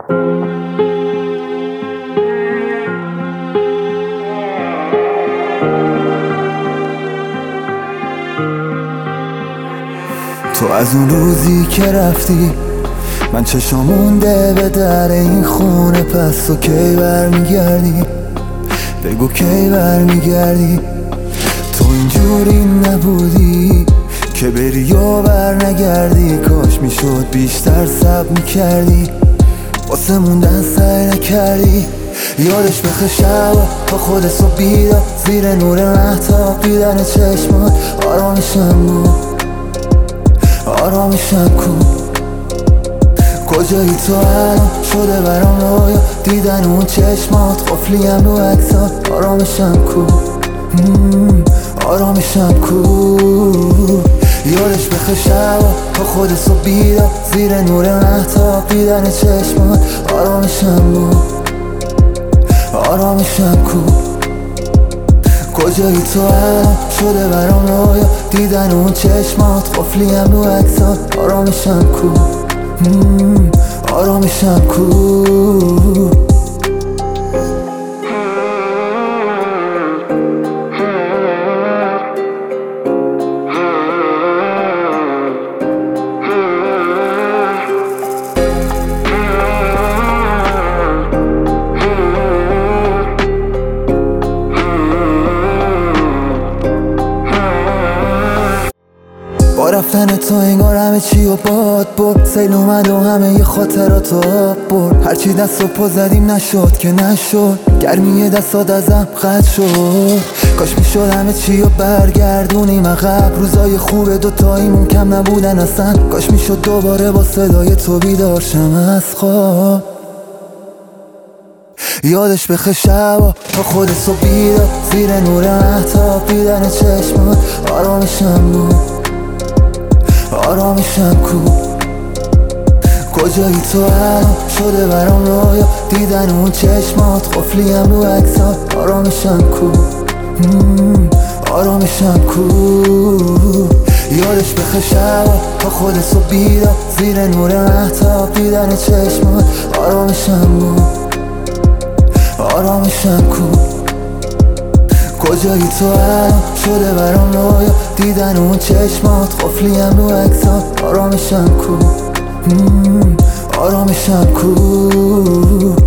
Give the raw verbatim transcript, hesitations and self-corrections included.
تو از اون روزی که رفتی من چشام مونده به در این خونه، پس تو کی برمیگردی؟ بگو کی برمیگردی؟ تو اینجوری نبودی که بری یا بر نگردی، کاش میشد بیشتر صبر میکردی، واسه موندن سعی نکردی. یادش بخیر شبا با خودت و بیدار زیر نور مهتاب دیدن چشمات، آرامشم بود آرامشم کو. کجایی تو الان شده برام رویا دیدن اون چشمات، قفلیم رو عکسات، آرامشم کو آرامشم کو. یادش بخیر شبا با خودت و بیدار زیر نور مهتاب دیدن چشمات، آرامشم بود آرامشم کو. کجایی تو الان شده برام رویا دیدن اون چشمات، قفلیم رو عکسات، آرامشم کو آرامشم کو. با رفتن تو انگار همه چی و باد برد، سیل اومد و همه ی خاطرات آب برد. هرچی دست و پا زدیم نشد که نشد، گرمی دستات ازم قطع شد. کاش میشد همه چی و برگردونیم عقب، روزای خوب دوتاییمون کم نبودن اصلا. کاش میشد دوباره با صدای تو بیدار شم از خواب. یادش بخیر شبا با خودت و بیدار زیر نور مهتاب دیدن چشمات، آرامشم بود آرامشم کو. کجایی تو الان شده برام رویا دیدن اون چشمات، قفلیم رو عکسات، آرامشم کو آرامشم کو. یادش بخیر شبا با خودت و بیدار زیر نور مهتاب دیدن چشمات، آرامشم بود آرامشم کو. کجایی تو الان شده برام رویا دیدن اون چشمات، قفلیم رو عکسات، آرامشم کو آرامشم کو.